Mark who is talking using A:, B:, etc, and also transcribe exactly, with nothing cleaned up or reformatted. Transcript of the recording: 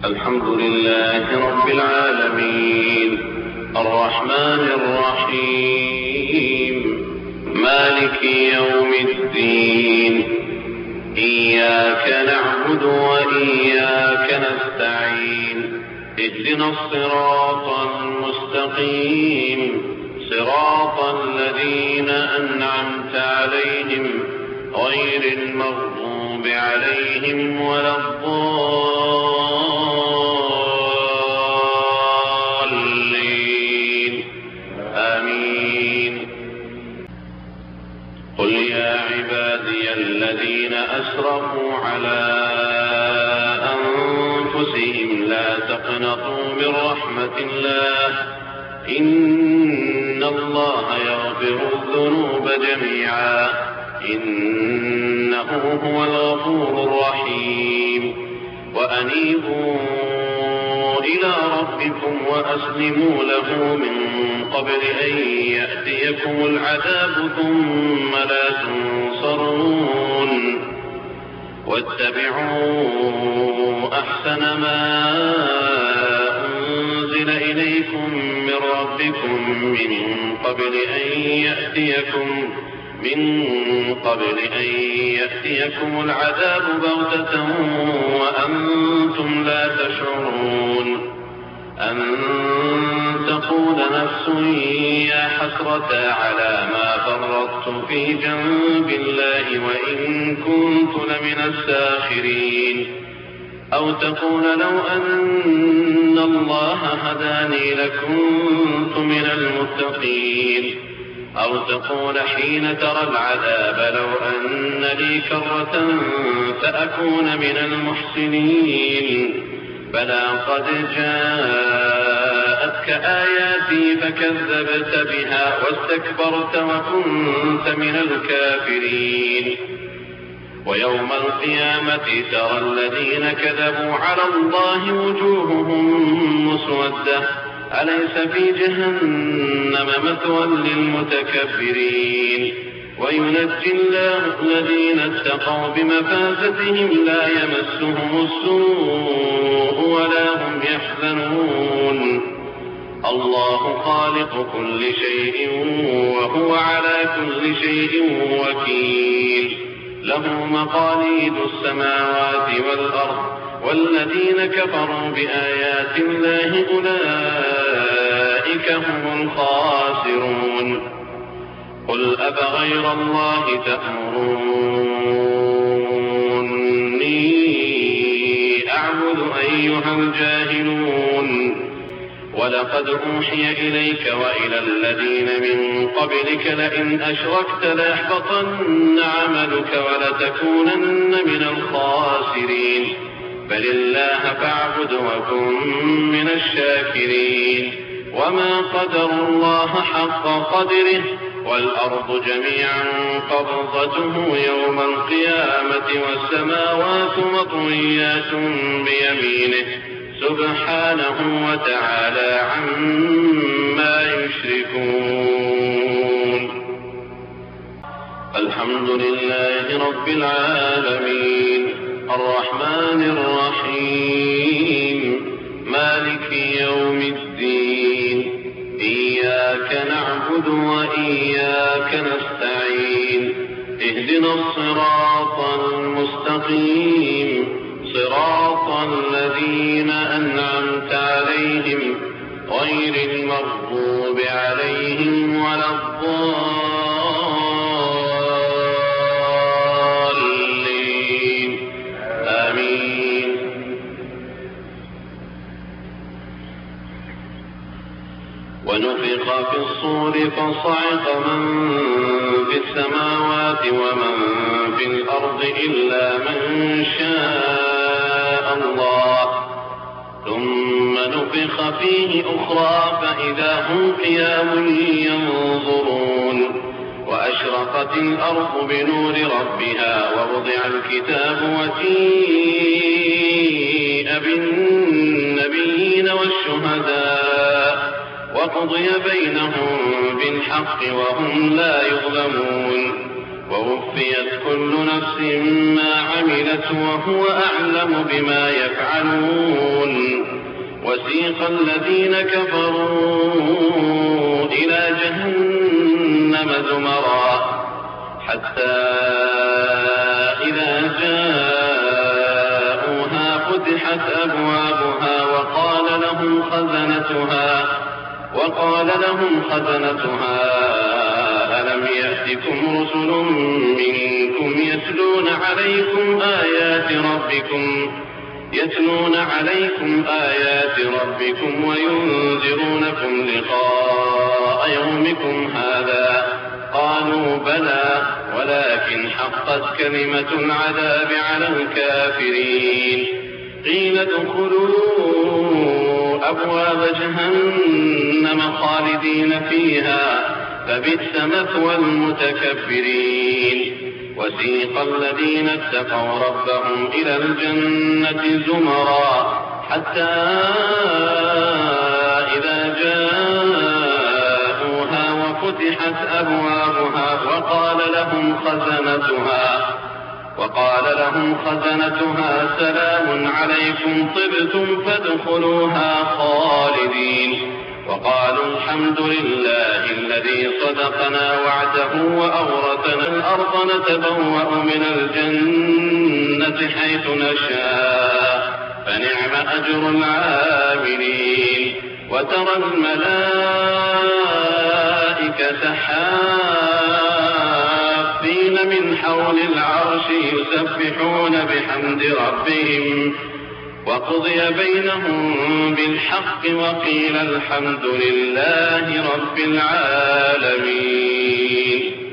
A: الحمد لله رب العالمين الرحمن الرحيم مالك يوم الدين إياك نعبد وإياك نستعين اهدنا الصراط المستقيم صراط الذين أنعمت عليهم غير المغضوب عليهم ولا الضالين آمين. قل يا عبادي الذين أسرفوا على أنفسهم لا تقنطوا من رحمة الله إن الله يغفر الذنوب جميعا إنه هو الغفور الرحيم. وأنيبوا إلى ربكم وأسلموا له من قبل أن يأتيكم العذاب ثم لا تنصرون واتبعوا أحسن ما أنزل إليكم من ربكم من قبل أن يأتيكم من قبل أن يأتيكم العذاب بغتة وأنتم لا تشعرون أن تقول نفس يا حسرة على ما فرطت في جنب الله وإن كنت لمن الساخرين أو تقول لو أن الله هداني لكنت من المتقين أو تقول حين ترى العذاب لو أن لي كرة فأكون من المحسنين بلى قد جاءتك آياتي فكذبت بها واستكبرت وكنت من الكافرين. ويوم القيامة ترى الذين كذبوا على الله وجوههم مسودة أليس في جهنم مثوى للمتكبرين. وينجي الله الذين اتقوا بمفازتهم لا يمسهم السوء ولا هم يحزنون. الله خالق كل شيء وهو على كل شيء وكيل له مقاليد السماوات والأرض والذين كفروا بآيات الله أولئك هم الخاسرون. قل أفغير الله تأمروني أعبد أيها الجاهلون. ولقد أوحي إليك وإلى الذين من قبلك لئن أشركت ليحبطن عملك ولتكونن من الخاسرين بل الله فاعبد وكن من الشاكرين. وما قدر الله حق قدره والأرض جميعا قبضته يوم القيامة والسماوات مطويات بيمينه سبحانه وتعالى عما يشركون. الحمد لله رب العالمين الرحمن الرحيم مالك يوم الدين إياك نعبد وإياك نستعين اهدنا الصراط المستقيم صراط الذين أنعمت عليهم غير المغضوب عليهم ولا الضالين آمين. ونفخ في الصور فصعق من في السماوات ومن في الأرض إلا من شاء الله ثم نفخ فيه أخرى فإذا هم قيام ينظرون. وأشرقت الأرض بنور ربها ووضع الكتاب وجيء بالنبيين والشهداء وقضي بينهم بالحق وهم لا يظلمون. ووفيت كل نفس ما عملت وهو أعلم بما يفعلون وسيق الذين كفروا إلى جهنم زمرا حتى إذا جاءوها فتحت أبوابها وقال لهم خزنتها وقال لهم خزنتها ألم يأتكم رسل منكم يتلون عليكم آيات ربكم يتلون عليكم آيات ربكم وينذرونكم لقاء يومكم هذا قالوا بلى ولكن حقت كلمة العذاب على الكافرين قيل ادخلوا أبواب جهنم خالدين فيها فبئس مثوى المتكبرين وسيق الذين اتقوا ربهم إلى الجنة زمرا حتى إذا جاءوها وفتحت أبوابها وقال لهم خزنتها وقال لهم خزنتها سلام عليكم طبتم فادخلوها خالدين وقالوا الحمد لله الذي صدقنا وعده وأورثنا الأرض نتبوأ من الجنة حيث نشاء فنعم أجر العاملين وترى الملائكة حافين من حول العرش يسبحون بحمد ربهم وقضي بينهم بالحق وقيل الحمد لله رب العالمين.